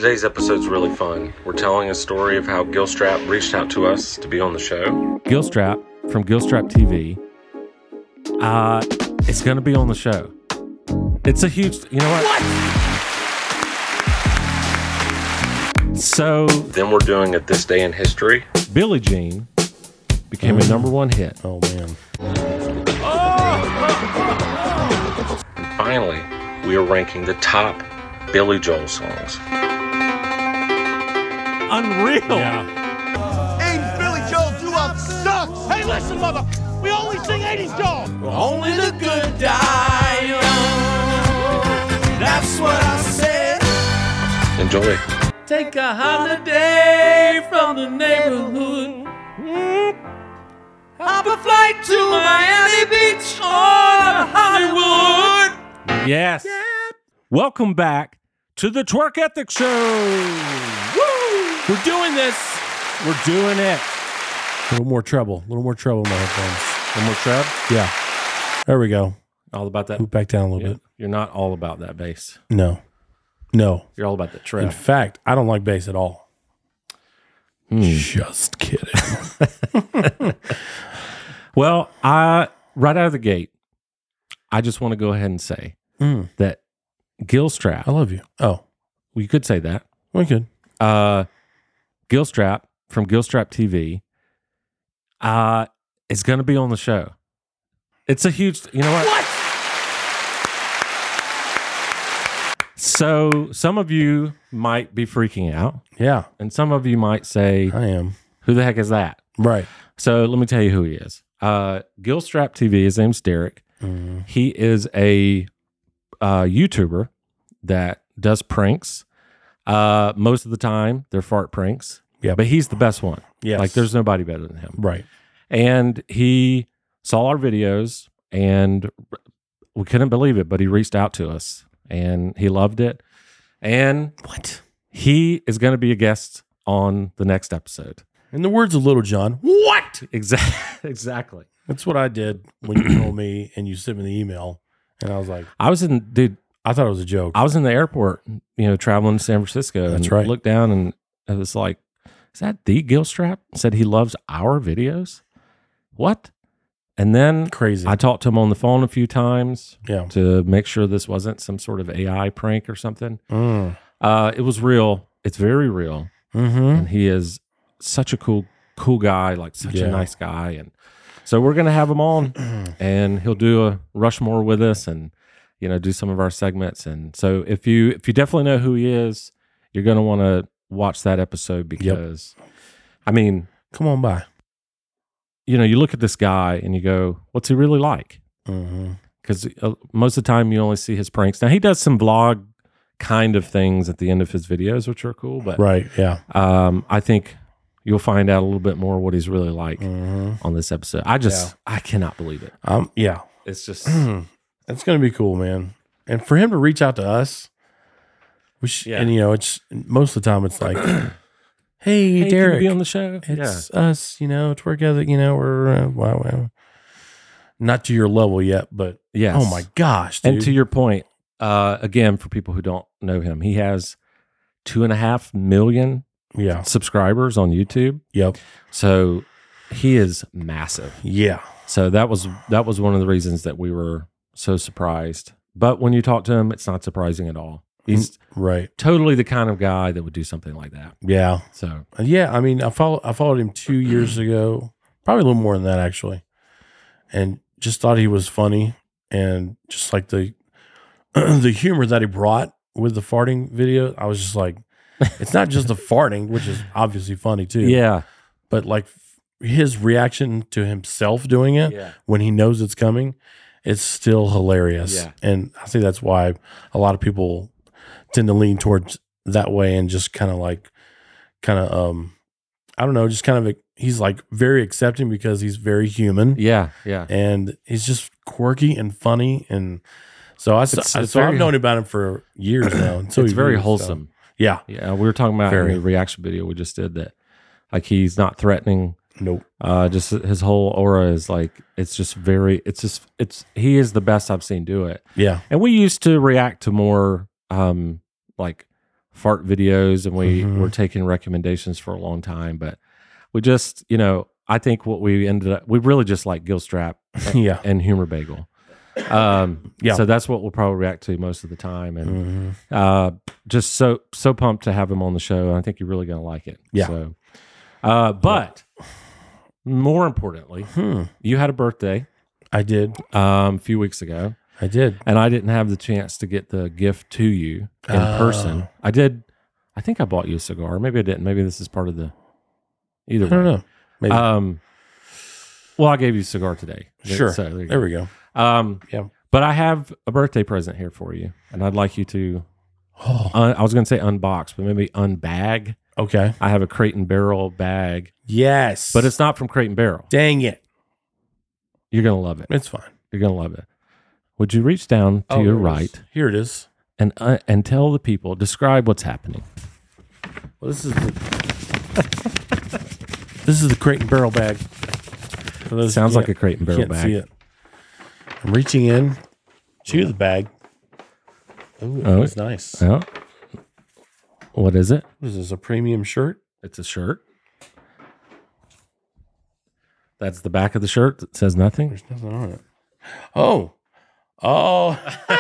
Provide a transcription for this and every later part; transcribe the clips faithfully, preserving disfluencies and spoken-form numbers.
Today's episode's really fun. We're telling a story of how Gilstrap reached out to us to be on the show. Gilstrap from Gilstrap T V. Uh, it's going to be on the show. It's a huge, you know what? What? So Then we're doing it This Day in History. Billie Jean became Mm. a number one hit. Oh, man. And finally, we are ranking the top Billy Joel songs. Unreal. Yeah. Hey, Billy Joel doo-wop sucks! Hey, listen, mother! We only sing eighties Joel! Only the good die young. That's what I said. Enjoy. Take a holiday from the neighborhood. Hop a flight to Miami Beach or Hollywood. Yes. Welcome back to the Twerk Ethics Show. Woo! We're doing this. We're doing it. A little more treble. A little more treble in my headphones. One more trap. Yeah. There we go. All about that. Move back down a little Yeah. bit. You're not all about that bass. No. No. You're all about the In trap. fact, I don't like bass at all. Hmm. Just kidding. Well, I right out of the gate, I just want to go ahead and say Mm. that Gilstrap. I love you. Oh, You could say that. we could. Uh, Gilstrap from Gilstrap T V uh, is going to be on the show. It's a huge, you know what? What? So some of you might be freaking out, Yeah, and some of you might say, I am. who the heck is that? Right. So let me tell you who he is. Uh, Gilstrap T V, his name's Derek. Mm. He is a uh, YouTuber that does pranks. Uh, most of the time, they're fart pranks. Yep. But he's the best one. Yes. Like, there's nobody better than him. Right. And he saw our videos, and we couldn't believe it, but he reached out to us, and he loved it. And What? he is going to be a guest on the next episode. In the words of Little John, what? Exactly. Exactly. That's what I did when you told me and you sent me the email. And I was like, I was in, dude, I thought it was a joke. I was in the airport, you know, traveling to San Francisco. That's and right. Looked down, and it was like, is that the Gilstrap? Said he loves our videos. What? And then Crazy. I talked to him on the phone a few times yeah. to make sure this wasn't some sort of A I prank or something. Mm. Uh, it was real. It's very real. Mm-hmm. And he is such a cool, cool guy, like such Yeah. a nice guy. And so we're going to have him on, and he'll do a Rushmore with us and, you know, do some of our segments. And so if you, if you definitely know who he is, you're going to want to watch that episode because, I mean, Come on by. you know, you look at this guy and you go, what's he really like? Mm-hmm. Because uh, most of the time you only see his pranks. Now, he does some vlog kind of things at the end of his videos, which are cool. But Right. Yeah. um, I think you'll find out a little bit more what he's really like Mm-hmm. on this episode. I just, I cannot believe it. Um. Yeah. It's just, It's going to be cool, man. And for him to reach out to us, which, Yeah. and you know, it's most of the time it's like, hey, hey, can you Derek, be on the show? it's us, you know, it's work ethic, you know, we're, uh, wow, wow. Not to your level yet, but Yes. oh my gosh, dude. And to your point, uh, again, for people who don't know him, he has two and a half million yeah. subscribers on YouTube. Yep. So he is massive. Yeah. So that was that was one of the reasons that we were so surprised. But when you talk to him, it's not surprising at all. He's Right. totally the kind of guy that would do something like that. Yeah. So Yeah. I mean, I follow, I followed him two years ago, probably a little more than that actually. And just thought he was funny and just like the, the humor that he brought with the farting video. I was just like, it's not just the farting, which is obviously funny too. yeah, But like his reaction to himself doing it yeah, when he knows it's coming, it's still hilarious. Yeah. And I think that's why a lot of people tend to lean towards that way and just kind of like, kind of, um, I don't know, just kind of, he's like very accepting because he's very human yeah, yeah. and he's just quirky and funny. And so I, It's- so it's I've very- known about him for years now. And so It's he very views, so- wholesome. Yeah. Yeah, we were talking about Very. in the reaction video we just did that, like he's not threatening. Nope. Uh, just his whole aura is like it's just very. It's just it's he is the best I've seen do it. Yeah. And we used to react to more um like fart videos, and we Mhm. were taking recommendations for a long time. But we just, you know, I think what we ended up, we really just like Gilstrap Yeah. and Humor Bagel. Um, Yeah. So that's what we'll probably react to most of the time, and Mhm. uh, just so so pumped to have him on the show. I think you're really going to like it. Yeah. So, uh, but more importantly, Hmm. you had a birthday I did. um, a few weeks ago, I did. and I didn't have the chance to get the gift to you in Oh. person. I did. I think I bought you a cigar. Maybe I didn't. Maybe this is part of the. Either I don't way. know. Maybe. Um, well, I gave you a cigar today. sure. So there you there go. we go. Um, Yeah. but I have a birthday present here for you, and I'd like you to. Oh, Un- I was going to say unbox, but maybe unbag. okay. I have a Crate and Barrel bag, Yes. but it's not from Crate and Barrel. dang it. You're going to love it. It's fine. You're going to love it. Would you reach down to Oh, your there it right is. Here it is. and uh, and tell the people, describe what's happening? Well, this is the this is the Crate and Barrel bag. For those Sounds who like a can't- Crate and you Barrel can't bag. see it. I'm reaching in to the bag. Ooh, Oh. that's nice. Oh. What is it? What is this? A premium shirt? It's a shirt. That's the back of the shirt that says nothing. There's nothing on it. Oh, oh,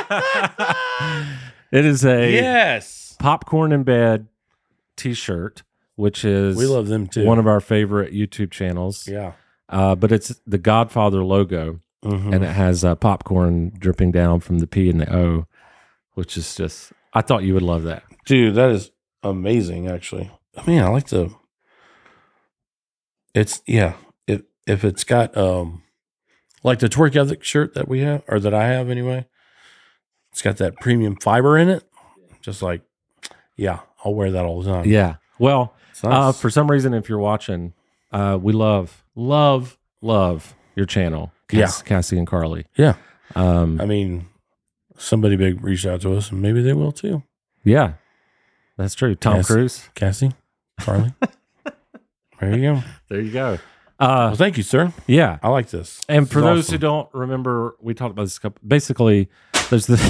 It is a yes. popcorn in bed t-shirt, which is We love them too. one of our favorite YouTube channels. yeah. Uh, but it's the Godfather logo, Mhm. and it has uh, popcorn dripping down from the P and the O, which is just. I thought you would love that. Dude, that is amazing. Actually, I mean, I like the. It's yeah. If if it's got um, like the Twerk Ethic shirt that we have, or that I have anyway, it's got that premium fiber in it. Just like, yeah, I'll wear that all the time. Yeah. Well, It's nice. uh, for some reason, if you're watching, uh, we love, love, love your channel, Cass- Cassie and Carly. yeah. Um, I mean, somebody big reached out to us, and maybe they will too. yeah, that's true. Tom Yes. Cruise. Cassie, Carly. There you go. There you go. Well, Uh, thank you, sir. yeah. I like this. And This for is those awesome. who don't remember, we talked about this a couple. Basically, there's the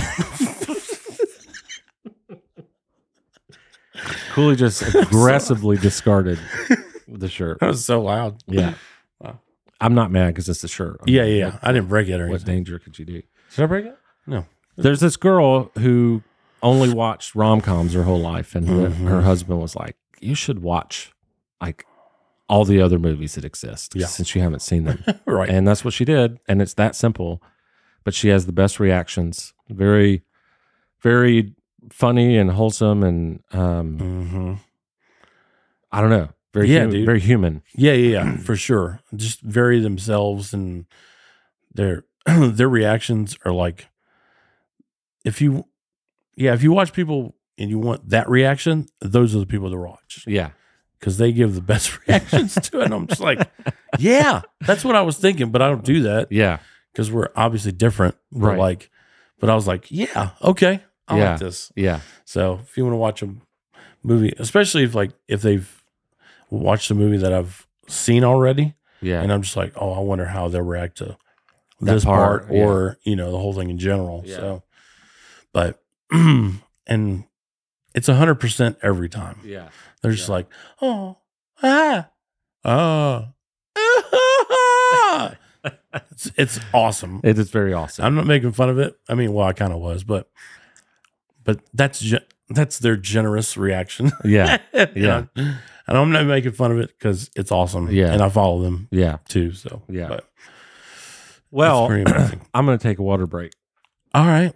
Cooley just aggressively discarded the shirt. That was so loud. Yeah, Wow. I'm not mad because it's a shirt. I Yeah, mean, yeah, yeah. I didn't break it or What anything. danger could you do? Did I break it? No. There's this girl who only watched rom coms her whole life, and her- Mhm. her husband was like, "You should watch like all the other movies that exist, Yeah. since you haven't seen them." Right. And that's what she did, and it's that simple. But she has the best reactions. Very, very funny and wholesome, and um, hmm I don't know, very Yeah, hu- dude. very human. Yeah, yeah, yeah, for sure. Just vary themselves, and their their reactions are like, if you, yeah, if you watch people and you want that reaction, those are the people to watch Yeah, because they give the best reactions to it. And I'm just like, yeah, that's what I was thinking, but I don't do that yeah, because we're obviously different. But Right. like, but I was like, yeah, okay, I Yeah. like this. yeah, So if you want to watch a movie, especially if like if they've watched a movie that I've seen already, yeah. and I'm just like, oh, I wonder how they'll react to That this part, part, or you know the whole thing in general. Yeah. So, but and it's a hundred percent every time. yeah. They're just Yeah. like, oh, ah, ah, ah. it's, it's awesome. It is very awesome. I'm not making fun of it. I mean, well, I kind of was, but but that's ge- that's their generous reaction. yeah, You Yeah. know? And I'm not making fun of it because it's awesome. Yeah. And I follow them yeah. too. So, Yeah. But Well, it's pretty amazing. I'm going to take a water break. All right.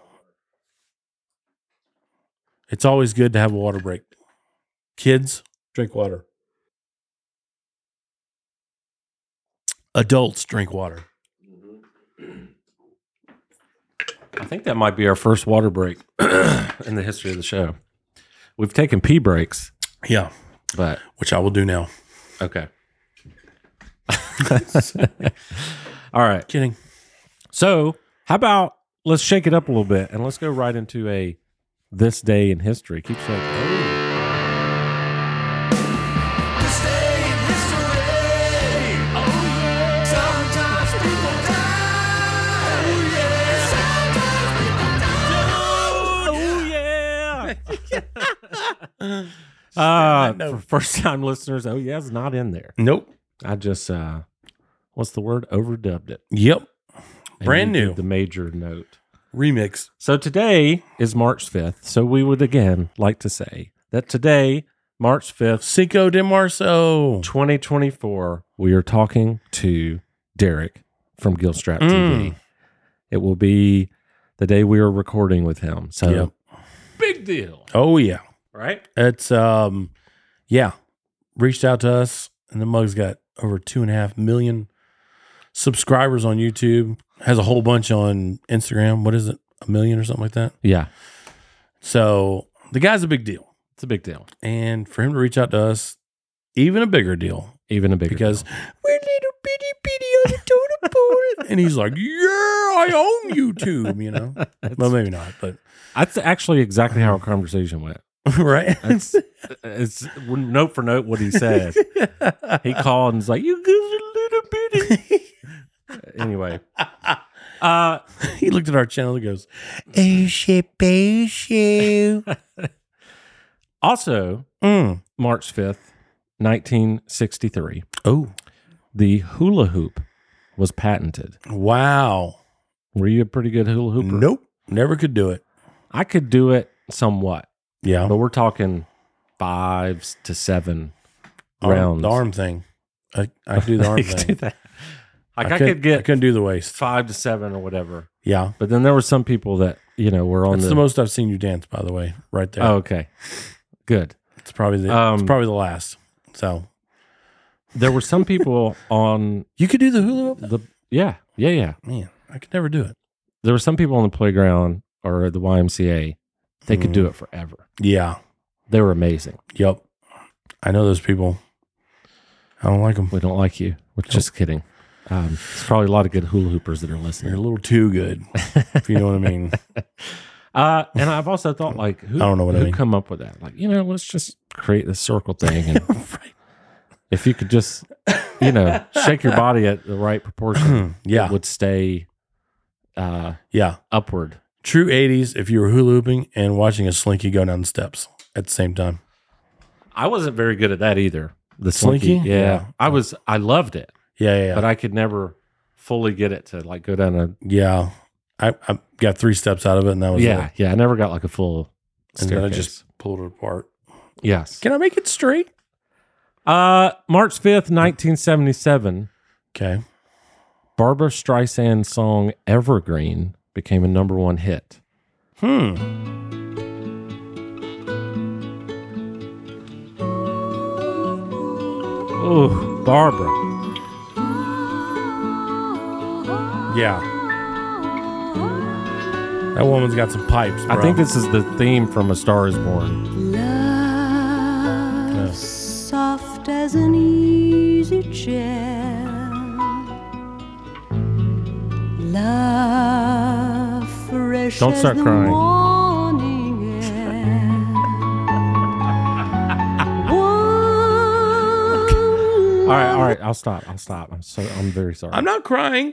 It's always good to have a water break. Kids, drink water. Adults, drink water. I think that might be our first water break in the history of the show. We've taken pee breaks, Yeah. but Which I will do now. okay. All right. Kidding. So, how about let's shake it up a little bit and let's go right into a this day in history. Keep shaking. This day in history. Oh yeah. Sometimes people die. Oh yeah. Sometimes people die. Oh yeah. Uh, that note. for first time listeners, oh yeah, it's not in there. Nope. I just uh, what's the word? Overdubbed it. Yep. And Brand we did new. The major note. Remix. So today is March fifth. So we would again like to say that today, March fifth, Cinco de Marzo. twenty twenty-four, we are talking to Derek from Gilstrap T V. Mm. It will be the day we are recording with him. So Yep. big deal, Oh, yeah. right? It's, um, yeah. Reached out to us, and the mug's got over two and a half million subscribers on YouTube. Has a whole bunch on Instagram. What is it? A million or something like that. Yeah, So the guy's a big deal. it's a big deal. And for him to reach out to us, even a bigger deal. Even a bigger Because deal. we're little bitty bitty on the totem pole. And he's like, yeah, I own YouTube, you know? Well, maybe not, but That's actually exactly how our conversation went. right? That's it's note for note what he said. He called and was like, "You guys are little bitty." Anyway, uh, He looked at our channel and goes, oh shit, oh shit. also Mm. March fifth, nineteen sixty-three, Oh, the hula hoop was patented. wow. Were you a pretty good hula hooper? Nope. Never could do it. I could do it somewhat, Yeah. but we're talking five to seven Arm- rounds. The arm thing. I, I do the arm You could do thing. that. Like I, couldn't- could get I couldn't do the waist. five to seven or whatever. Yeah. But then there were some people that, you know, were on That's the, the most I've seen you dance, by the way, right there. Oh, okay. Good. It's probably the Um, it's probably the last. So There were some people on you could do the hula hoop? the yeah, yeah, yeah. Man, I could never do it. There were some people on the playground or the Y M C A. They could Mm. do it forever. Yeah. They were amazing. Yep. I know those people. I don't like them. We don't like you. We're just kidding. Um, there's probably a lot of good hula hoopers that are You're a listening. little too good, if you know what I mean. Uh, and I've also thought, like, who, I don't know what I who mean. come up with that? Like, you know, let's just create this circle thing. And if you could just, you know, shake your body at the right proportion, Yeah. it would stay uh, Yeah. upward. True eighties if you were hula hooping and watching a slinky go down the steps at the same time. I wasn't very good at that either. The slinky, Slinky? yeah. Yeah. I was. I loved it, Yeah, yeah, yeah. but I could never fully get it to like go down a. yeah. I, I got three steps out of it, and that was Yeah, it. yeah. I never got like a full And then I staircase. just pulled it apart. yes. Can I make it straight? Uh, March fifth, nineteen seventy-seven. Okay. Barbra Streisand's song "Evergreen" became a number one hit. Hmm. Oh, Barbara. Yeah. That woman's got some pipes, bro. I think this is the theme from A Star Is Born. Love, soft as an easy chair. Love, fresh Don't as start the crying. morning air. All right, all right. I'll stop. I'll stop. I'm so. I'm very sorry. I'm not crying.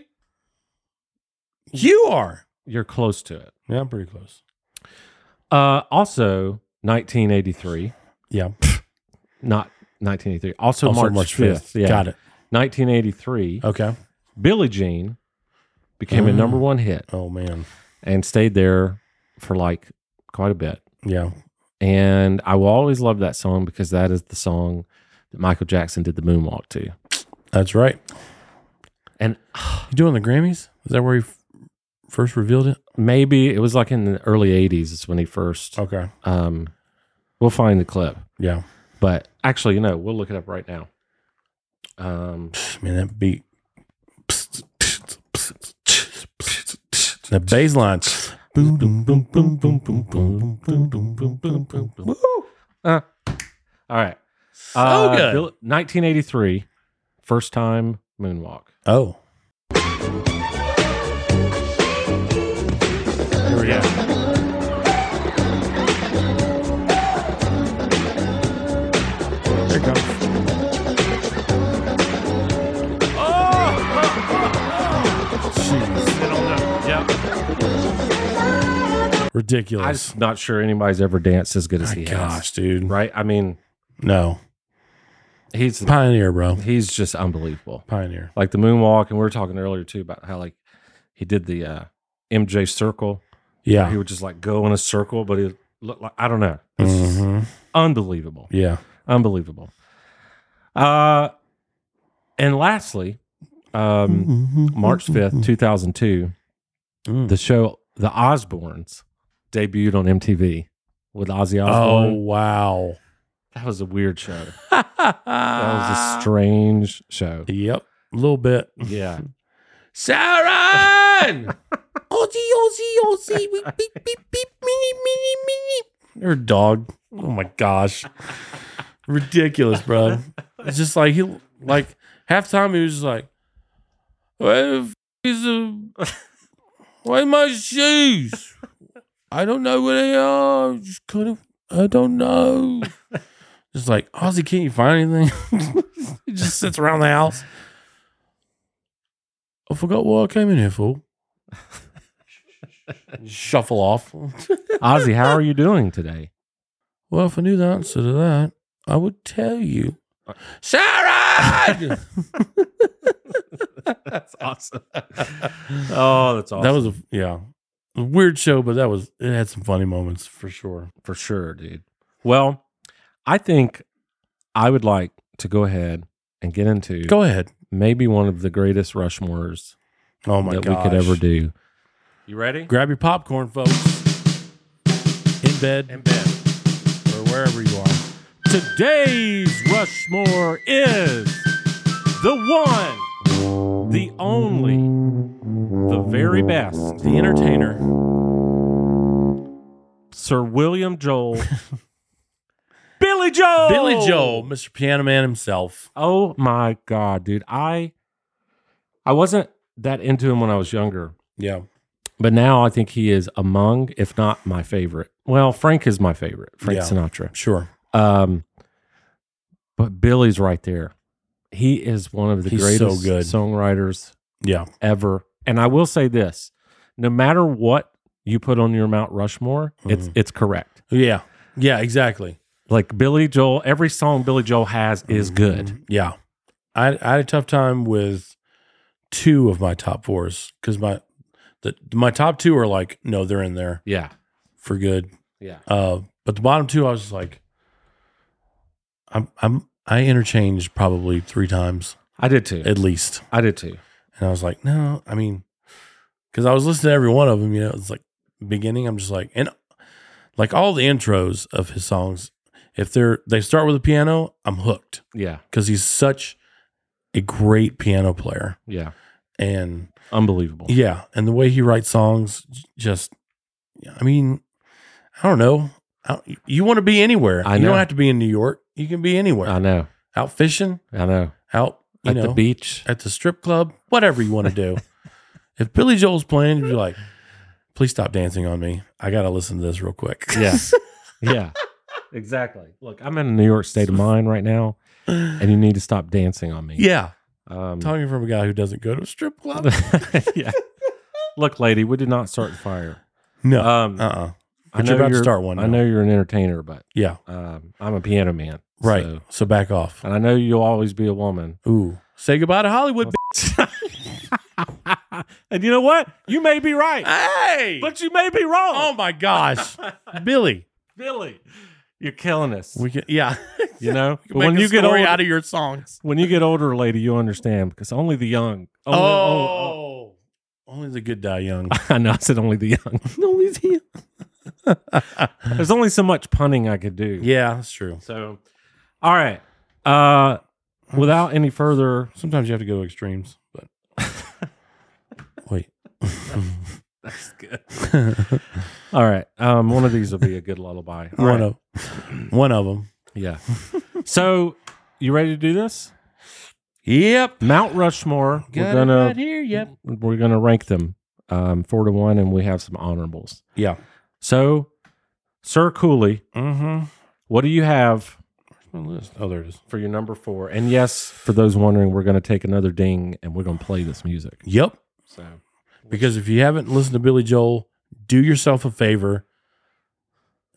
You are. You're close to it. Yeah, I'm pretty close. Uh, also, nineteen eighty-three. Yeah. Not nineteen eighty-three. Also, Also March, March fifth. fifth. Yeah. Got it. nineteen eighty-three. Okay. Billie Jean became a Mm. number one hit Oh, man. and stayed there for like quite a bit. Yeah. And I will always love that song because that is the song that Michael Jackson did the moonwalk to. That's right. And You doing the Grammys? Is that where he f- first revealed it? maybe it was like in the early eighties is when he first. Okay. Um, we'll find the clip, Yeah. but actually, you know, we'll look it up right now. Um, Man, that beat. The bass line. Boom, boom, boom, boom, boom, boom, boom, boom, boom, boom, boom, boom, boom. uh, all right. So good. Bill- nineteen eighty-three, first time moonwalk. Oh. Here we go. There it comes. Jeez. I don't know. Yep. Ridiculous. ridiculous. I'm not sure anybody's ever danced as good as My he gosh, has. dude. Right? I mean, No. he's Pioneer, bro. he's just unbelievable. Pioneer. Like the moonwalk, and we were talking earlier too about how like he did the uh, M J circle. Yeah. He would just like go in a circle, but it looked like I don't know. It's Mhm. unbelievable. Yeah. Unbelievable. Uh, and lastly, um, March fifth, two thousand two, Mm. the show The Osbournes debuted on M T V with Ozzy Oh, Osbourne. wow. That was a weird show. That was a strange show. Yep. A little bit. Yeah. Sharon! Ozzy, Ozzy, Ozzy. Beep, beep, beep, beep. Meep, meep, meep. You're a dog. Oh, my gosh. Ridiculous, bro. It's just like, he, like, half time he was just like, where the f- is the, where are my shoes? I don't know where they are. Just couldn't, I don't know. Just like, Ozzy, can't you find anything? He just sits around the house. I forgot what I came in here for. Shuffle off. Ozzy, how are you doing today? Well, if I knew the answer to that, I would tell you. Sharon! That's awesome. Oh, that's awesome. That was a, yeah, a weird show, but that was, it had some funny moments for sure. For sure, dude. Well, I think I would like to go ahead and get into Go ahead. maybe one of the greatest Rushmores Oh my that god. we could ever do. You ready? Grab your popcorn, folks. In bed. In bed. Or wherever you are. Today's Rushmore is the one, the only, the very best, The entertainer. Sir William Joel, Billy Joel. Billy Joel, Mister Piano Man himself. Oh my God, dude. I I wasn't that into him when I was younger, Yeah. but now I think he is among, if not my favorite. Well, Frank is my favorite, Frank Yeah. Sinatra. Sure. Um, but Billy's right there. He is one of the He's greatest so good. songwriters Yeah. ever. And I will say this: no matter what you put on your Mount Rushmore, it's Mhm. it's correct. Yeah. Yeah, exactly. Like Billy Joel, every song Billy Joel has is good. Mhm. Yeah. I, I had a tough time with two of my top fours because my the my top two are like, no, they're in there Yeah, for good. yeah. Uh, but the bottom two, I was just like, I'm I'm I interchanged probably three times I did too. at least, I did too. and I was like, no, I mean, because I was listening to every one of them. You know, it's like beginning. I'm just like, and like all the intros of his songs, if they're they start with a piano, I'm hooked Yeah, because he's such a great piano player, yeah. and Unbelievable. yeah, and the way he writes songs, j- just, I mean, I don't know. I don't- you want to be anywhere. I You know. don't have to be in New York. You can be anywhere. I know. Out fishing, I know. out you At know, the beach. at the strip club, whatever you want to do. If Billy Joel's playing, you'd be like, please stop dancing on me. I got to listen to this real quick. Yeah. Yeah. Exactly. Look, I'm in a New York state of mind right now, and you need to stop dancing on me. Yeah. Um, Talking from a guy who doesn't go to a strip club. yeah. Look, lady, we did not start the fire. No. Um, uh-uh. I But know you're about to start one I now. know you're an entertainer, but Yeah. um, I'm a piano man. Right. So- So, back off. and I know you'll always be a woman. Ooh. Say goodbye to Hollywood. bitch. And you know what? You may be right, Hey. but you may be wrong. oh my gosh. Billy. Billy, you're killing us. We can, yeah. you know, You but make when a you get story older, out of your songs. when you get older, lady, you understand because only the young. Only, Oh. Only the good die young. I know. I said only the young. only the young. There's only so much punning I could do. Yeah, that's true. So, all right. Uh, without any further, Sometimes you have to go to extremes, but wait. that's good. All right. Um, one of these will be a good lullaby. All one right. of one of them. Yeah. So, you ready to do this? Yep. Mount Rushmore. Got we're it gonna right here. Yep. we're gonna rank them um, four to one, and we have some honorables. Yeah. So, Sir Cooley, Mm-hmm. what do you have My list. Oh, there it is. for your number four? And yes, for those wondering, we're going to take another ding and we're going to play this music. Yep. So, Because if you haven't listened to Billy Joel, do yourself a favor.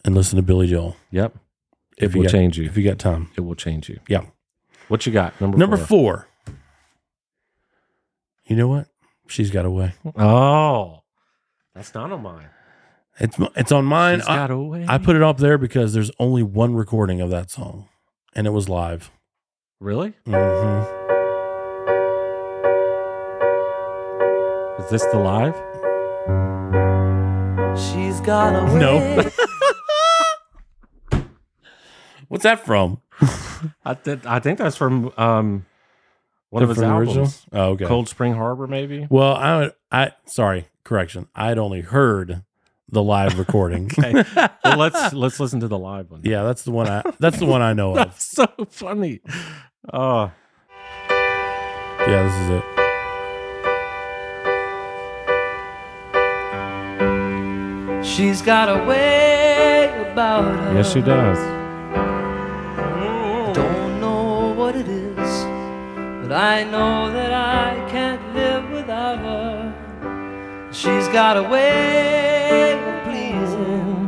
and listen to Billy Joel. Yep. If It will got, change you. If you got time. It will change you. Yeah. What you got? Number Number four. four. You know what? She's Got Away. Oh, that's not on mine. It's it's on mine. She's I, got away. I put it up there because there's only one recording of that song, and it was live. Really? Mm-hmm. Is this the live? She's got away. No. What's that from? I th- I think that's from um one of his From the albums. original? Oh, okay. Cold Spring Harbor, maybe. Well, I I sorry, correction. I'd only heard the live recording. Okay. Well, let's let's listen to the live one. Yeah, that's the one I that's the one I know of. That's so funny. Oh, Yeah, this is it. She's got a way about her. yes, she does. Don't know what it is, but I know that I can't live without her. She's got a way of pleasing.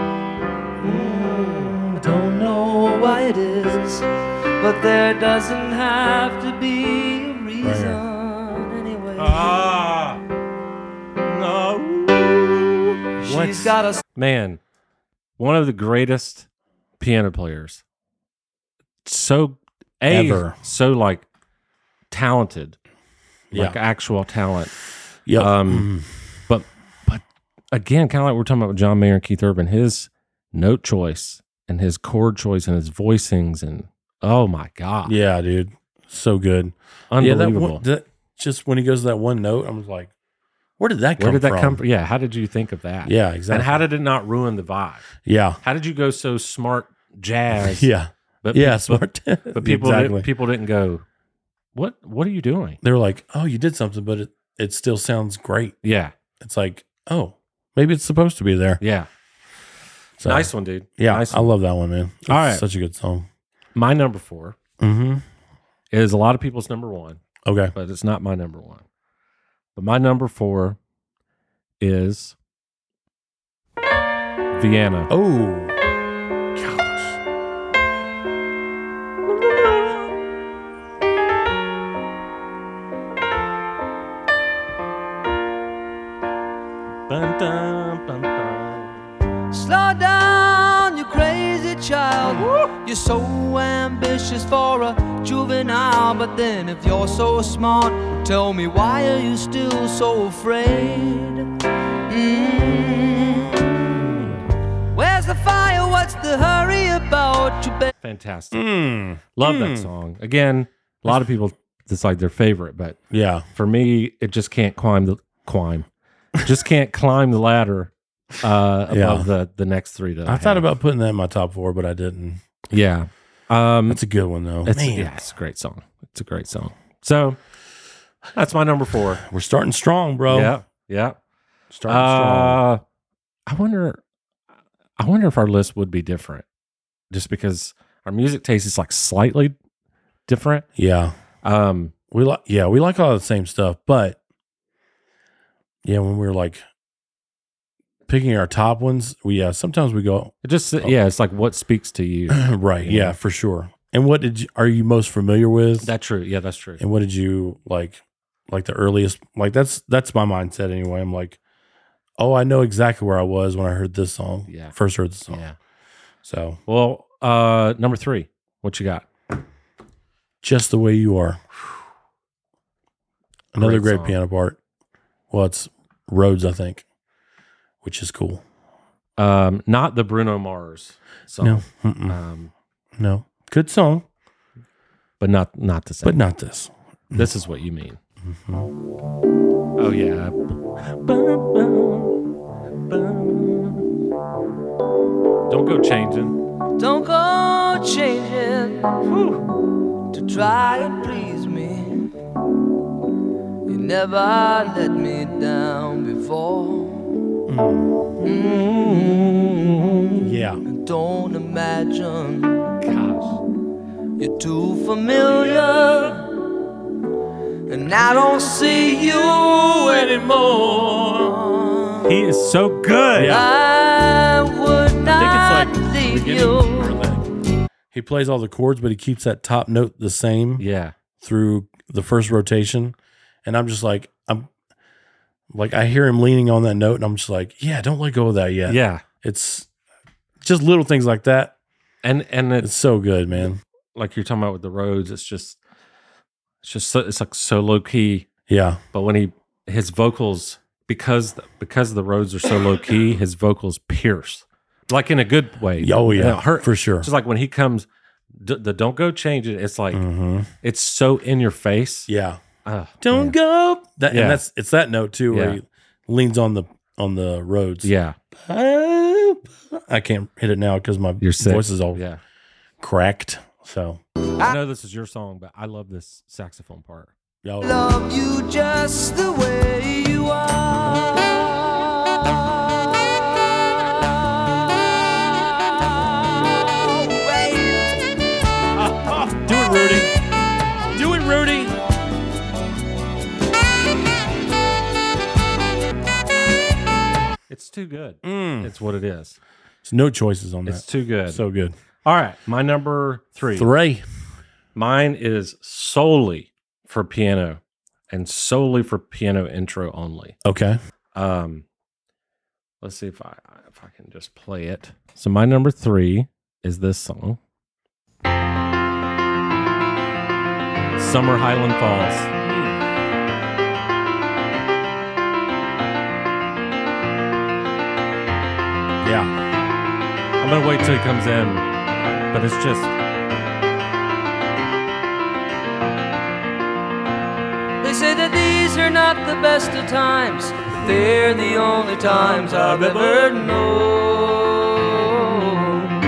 Mm, don't know why it is, but there doesn't have to be a reason anyway. Ah, no. She's got a Man, one of the greatest piano players. So a, Ever. so like talented, like Yeah. actual talent. Yep. Um, but but again, kind of like we're talking about with John Mayer and Keith Urban, his note choice and his chord choice and his voicings and oh my god, yeah, dude. So good. unbelievable. Yeah, that, one, that just when he goes to that one note, I was like, where did that come Where did that from? come from? Yeah, how did you think of that? Yeah, exactly. And how did it not ruin the vibe? Yeah. How did you go so smart jazz? Yeah. but Yeah, pe- but, smart. but people exactly. didn't, people didn't go, what What are you doing? They were like, oh, you did something, but it, it still sounds great. Yeah, It's like, oh, maybe it's supposed to be there. yeah, So, nice one, dude. Yeah, nice I one. love that one, man. It's All right. such a good song. My number four Mm-hmm. is a lot of people's number one, Okay. but it's not my number one. But my number four is Vienna. Oh, gosh. Dun, dun, dun, dun. slow down, you crazy child. You're so ambitious for a juvenile, but then if you're so smart, tell me why are you still so afraid? Mm. Where's the fire? What's the hurry about? You bet. Fantastic. Mm. Love Mm. that song. Again, a lot of people decide their favorite, but Yeah. for me, it just can't climb the climb. Just can't climb the ladder uh, above Yeah. the the next three. That I, I thought have. about putting that in my top four, but I didn't. yeah. Um, That's a good one, though. it's, Man, yeah, it's a great song. It's a great song. So that's my number four. we're starting strong, bro. Yeah, yeah. Starting strong. Uh, I wonder. I wonder if our list would be different, just because our music taste is like slightly different. Yeah. Um, We like, yeah, we like all the same stuff, but yeah, when we were like picking our top ones, we yeah, sometimes we go it just yeah, it's like what speaks to you. right, Yeah. yeah, for sure. And what did you, are you most familiar with? That's true. Yeah, that's true. And what did you like? Like the earliest, like that's that's my mindset anyway. I'm like, oh, I know exactly where I was when I heard this song. Yeah. first heard the song. Yeah. So Well, uh, number three. What you got? just the way you are. Another Great great song. piano part. Well, it's Rhodes, I think, which is cool. Um, not the Bruno Mars song. No, mm-mm. Um, no, good song, but not not the same. but not this. This is what you mean. Mm-hmm. Oh yeah. Don't go changing. Don't go changing to try and please me. You never let me down before. Mm. Yeah, Don't imagine Gosh. you're too familiar, and I don't see you anymore. He is so good. Yeah. I would not he plays all the chords, but he keeps that top note the same Yeah. through the first rotation. And I'm just like, I'm like, I hear him leaning on that note, and I'm just like, yeah, don't let go of that yet. Yeah. It's just little things like that. And and It's it's so good, man. like you're talking about with the Rhodes, it's just it's just so, it's like so low key. Yeah. But when he his vocals because because the Rhodes are so low key, his vocals pierce. Like in a good way. Oh, yeah. It hurt. For sure. Just like when he comes d- the Don't Go Change It, it's like Mm-hmm. it's so in your face. Yeah. Uh, Don't man. go. That, Yeah. And that's it's that note too, where Yeah. he leans on the on the Rhodes. Yeah. I can't hit it now because my You're sick. voice is all Yeah. cracked. So, I know this is your song, but I love this saxophone part. y'all. Love you just the way you are. Do it, Rudy. Do it, Rudy. It's too good. Mm. It's what it is. There's no choices on that. It's too good. so good. All right, my number three. Three. Mine is solely for piano and solely for piano intro only. Okay. Um, let's see if I if I can just play it. So my number three is this song, "Summer Highland Falls." Yeah. I'm gonna wait till he comes in, but it's just They say that these are not the best of times, but they're the only times I've ever known.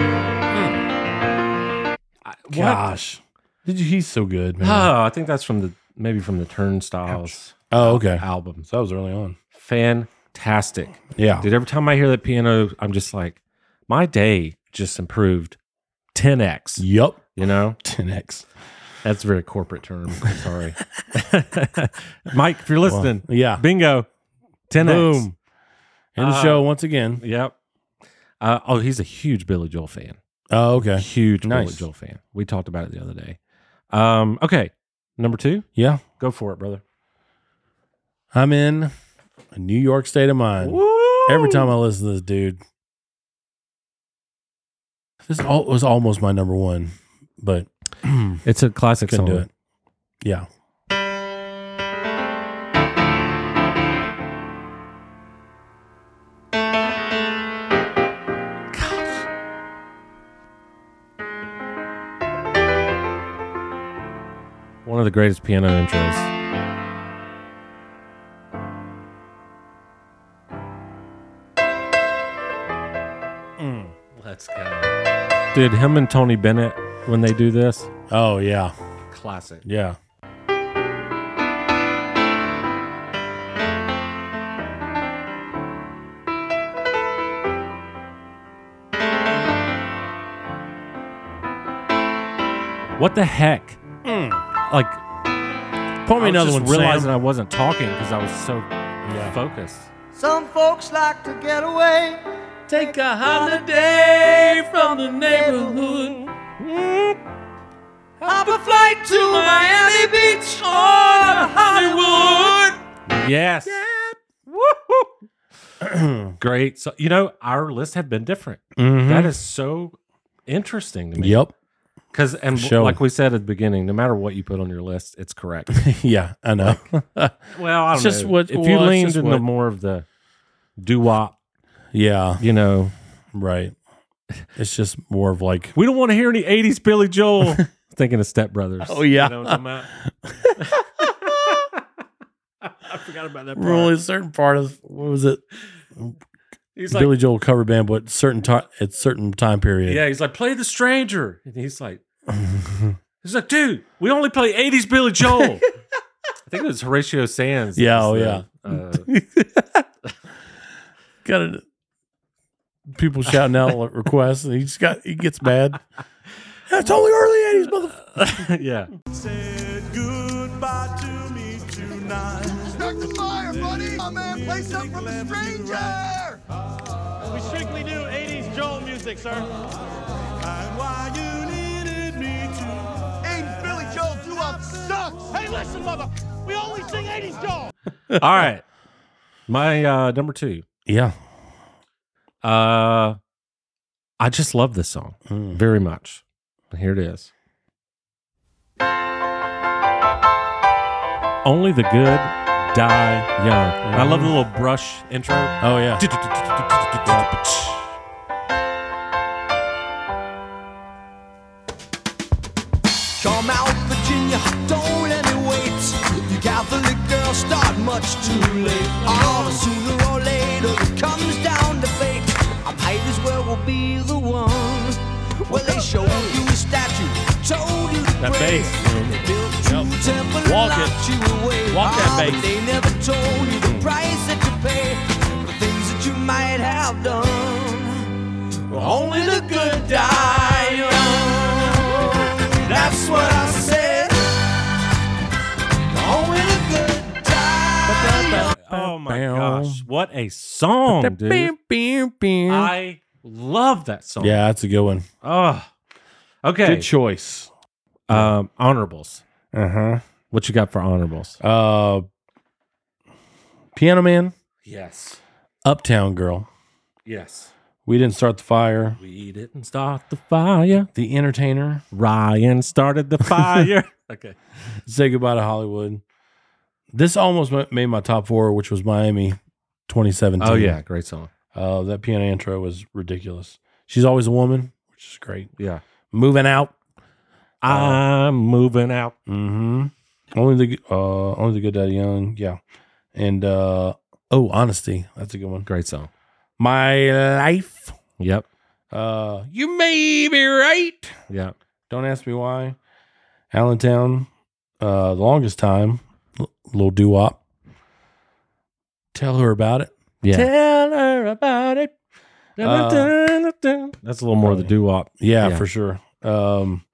what? Gosh. Did you? He's so good, man. Oh, I think that's from the maybe from the Turnstiles Oh, okay. album. So that was early on. Fantastic. Yeah. Dude, every time I hear that piano, I'm just like, my day just improved ten x. Yup. You know? ten X. That's a very corporate term. I'm sorry. Mike, if you're listening, Well, yeah. bingo. ten x. Boom. In the Uh, show once again. Yep. Uh, oh, he's a huge Billy Joel fan. Oh, okay. Huge Billy Nice. Joel fan. We talked about it the other day. Um, okay. Number two, Yeah. go for it, brother. I'm in a New York state of mind. Every time I listen to this dude, this al- was almost my number one, but It's a classic couldn't song. do it. Yeah. One of the greatest piano intros. Let's go. Dude, him and Tony Bennett, when they do this, Oh, yeah. classic. Yeah. What the heck? Like, Pour me I another was one, just realizing Sam. I wasn't talking because I was so focused. Some folks like to get away. Take a holiday from the neighborhood. Hop a flight to Miami Beach or Hollywood. Yes. Great. So, you know, our lists have been different. Mhm. That is so interesting to me. Yep. Because, and For sure. like we said at the beginning, no matter what you put on your list, it's correct. Yeah, I know. Well, I don't It's just know. what- if well, you it's leaned just into what- more of the doo-wop, Yeah, you know, right. It's just more of like, we don't want to hear any eighties Billy Joel. Thinking of Step Brothers. Oh, yeah. You know what I'm talking about? I forgot about that part. we're only a certain part of, what was it? He's like, Billy Joel cover band, but certain time at certain time period. yeah, he's like, play The Stranger. And he's like, he's like, dude, we only play eighties Billy Joel. I think it was Horatio Sands. that Yeah, was oh, the, uh, Got it. People shouting out like requests, and he just got he gets mad. That's only early eighties, motherfucker. yeah. Said goodbye to me tonight. Start the fire, buddy. Oh, man, play something from The Stranger. We strictly do eighties Joel music, sir. And why you need listen, mother. We only sing eighties dog. All right. My uh, number two. Yeah. Uh, I just love this song Mm. very much. Here it is. Only the good die young. And I love the little brush intro. Oh, yeah. Come out, Virginia, don't let me wait. You Catholic girls start much too late. Oh, sooner or later it comes down to fate. I might as well will be the one. Well, they showed you a statue, told you to That pray. bass. They built a true Yep. temple and Walk it. locked you away. Walk that Oh, bass. but they never told you the price that you pay for the things that you might have done. Well, only the good die young. That's what I said. Only the good die young. Oh my Bow. gosh. What a song, dude. I love that song. Yeah, that's a good one. Oh. Okay. Good choice. Um, honorables. Uh-huh. What you got for honorables? Uh, Piano Man, Yes. Uptown Girl. Yes. We Didn't Start the Fire. We didn't start the fire. The Entertainer. Ryan started the fire. Okay. Say Goodbye to Hollywood. This almost ma- made my top four, which was Miami twenty seventeen. Oh, yeah. Great song. Uh, that piano intro was ridiculous. She's Always a Woman, which is great. Yeah. Moving Out. I'm moving out. Mm-hmm. Only the uh, only the Good Die Young. Yeah. And uh, oh, Honesty. That's a good one. Great song. My Life. Yep. Uh, you may be right. Yeah. Don't ask me why. Allentown. Uh, the Longest Time. L- little doo-wop. Tell Her About It. Yeah. Tell her about it. Uh, That's a little more of the doo-wop. Yeah, Yeah. for sure. Um,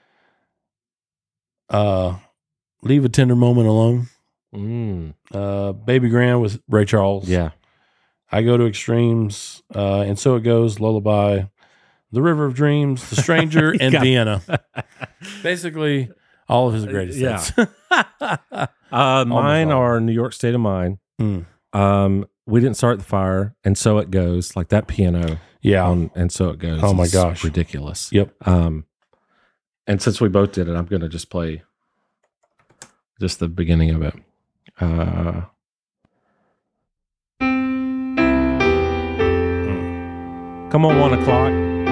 uh, Leave a Tender Moment Alone. Mm. Uh, Baby Grand with Ray Charles. Yeah. I Go to Extremes. Uh, and So It Goes. Lullaby. The River of Dreams. The Stranger. and got- Vienna. Basically, all of his greatest Yeah. hits. Uh, mine all. are New York State of Mind. Mm. Um, We Didn't Start the Fire, and So It Goes. Like that piano Yeah. on And So It Goes. Oh my is gosh. ridiculous. Yep. Um, and since we both did it, I'm going to just play just the beginning of it. Uh, come on, one o'clock.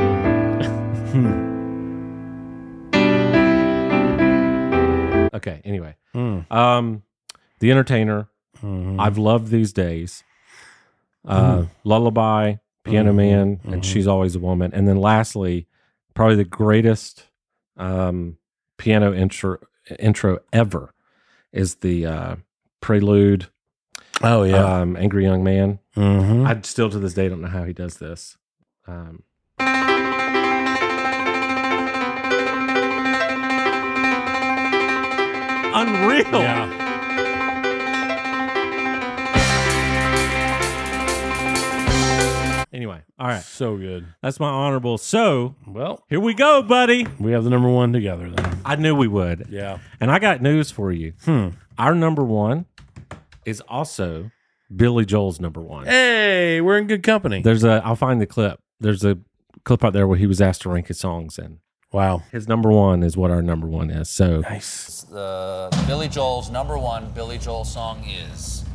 Okay. Anyway, Mm. um, The Entertainer. Mhm. I've loved these days. Uh, Lullaby, Piano Mhm. Man, Mhm. and She's Always a Woman. And then lastly, probably the greatest um, piano intro intro ever is the uh, Prelude. Oh, yeah. Um, Angry Young Man. Mhm. I still to this day don't know how he does this. Um, unreal. Yeah. Anyway, all right. So good. That's my honorable. So Well, here we go, buddy. we have the number one together then. I knew we would. Yeah. And I got news for you. Hmm. Our number one is also Billy Joel's number one. Hey, we're in good company. There's a, I'll find the clip. There's a clip out there where he was asked to rank his songs, and Wow. his number one is what our number one is. So Nice. Uh, Billy Joel's number one Billy Joel song is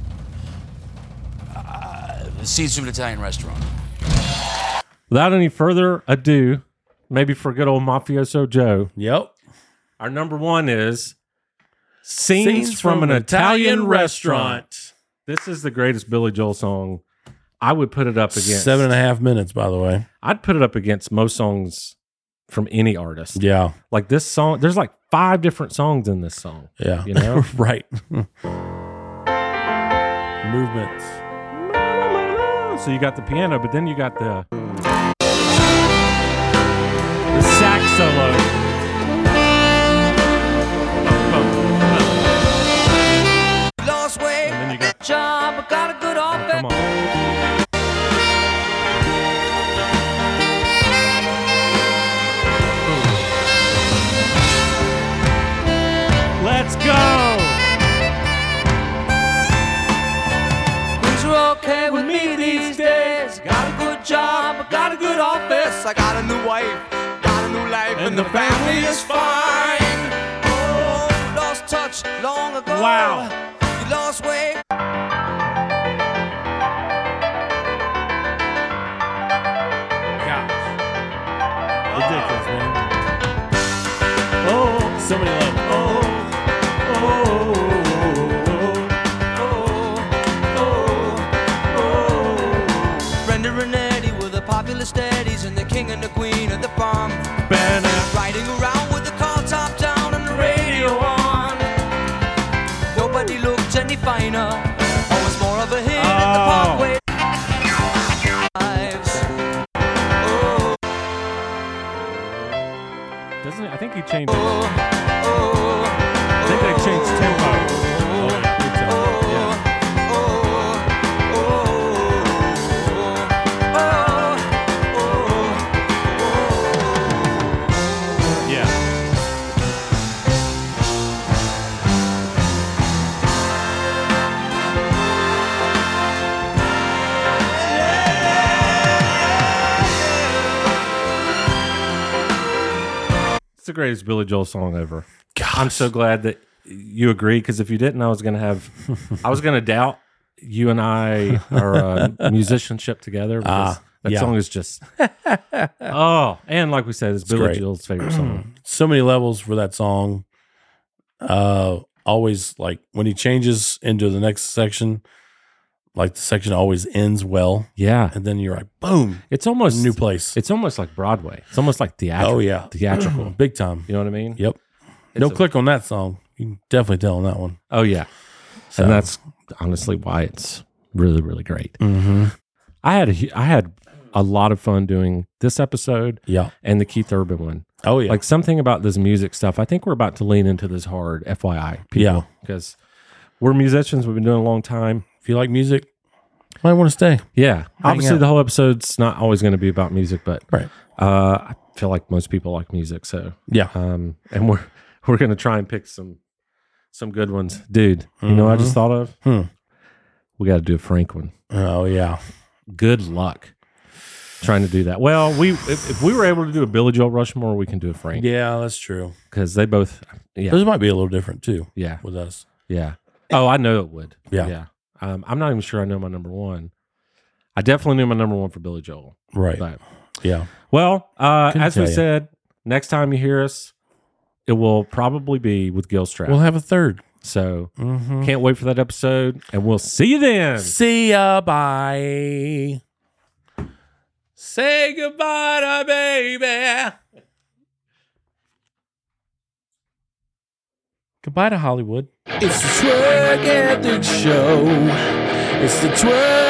uh, Seeds of an Italian Restaurant. without any further ado, maybe for good old Mafioso Joe, Yep. our number one is Scenes, from, an Italian, restaurant. This is the greatest Billy Joel song. I would put it up against Seven and a half minutes, by the way. I'd put it up against most songs from any artist. Yeah. Like this song, there's like five different songs in this song. Yeah. You know? Right. Movements. So you got the piano, but then you got the the sax solo. Lost weight, And then you got job, I got a good offer. come on. Let's go. I got a new wife, got a new life, and, and the family is fine. Oh, lost touch long ago. Wow. You lost weight. Ridiculous, man. Oh, so many levels. Oh, oh, oh, oh, oh. Brenda and Eddie were the popular steadies and the king and the queen of the bomb. Riding around with the car top down and the radio on. Nobody looked any finer. Always more of a hit Oh. at the Parkway. Lives. Oh, Doesn't it? I think he changed it. oh, oh. I think they changed tempo. Oh, yeah, big time. Yeah. Yeah. It's the greatest Billy Joel song ever. I'm so glad that you agree, because if you didn't, I was gonna have, I was gonna doubt you and I our uh, musicianship together. Because Ah, that yeah. song is just oh, and like we said, it's, Billy great. Joel's favorite song. So many levels for that song. Uh, always like when he changes into the next section, like the section always ends well, Yeah, and then you're like, boom, it's almost new place. It's almost like Broadway. It's almost like theatrical. Oh yeah, theatrical. big time. You know what I mean? Yep. It's no a- click on that song. You can definitely tell on that one. Oh yeah, So- and that's honestly why it's really really great. Mm-hmm. I had a, hu- I had a lot of fun doing this episode Yeah. and the Keith Urban one. Oh yeah. Like something about this music stuff. I think we're about to lean into this hard. F Y I, people, Yeah. because we're musicians. We've been doing it a long time. if you like music, might want to stay. Yeah, obviously out. the whole episode's not always going to be about music, but Right. uh, I feel like most people like music. So Yeah. um, and we're we're going to try and pick some some good ones, dude. You know what I just thought of? Hmm. We got to do a Frank one. Oh yeah. Good luck trying to do that. Well, we if, if we were able to do a Billy Joel Rushmore, we can do a Frank, Yeah, that's true. because they both. Yeah, Those might be a little different too yeah, with us. yeah. Oh, I know it would. Yeah. yeah. Um, I'm not even sure I know my number one. I definitely knew my number one for Billy Joel. Right. But Yeah. well, uh, Couldn't as we tell ya. said, next time you hear us, it will probably be with Gil Strap. We'll have a third. so Mm-hmm. can't wait for that episode, and we'll see you then. See ya. Bye. Say goodbye to baby. Goodbye to Hollywood. It's the Twerk Ethics Show. It's the Twerk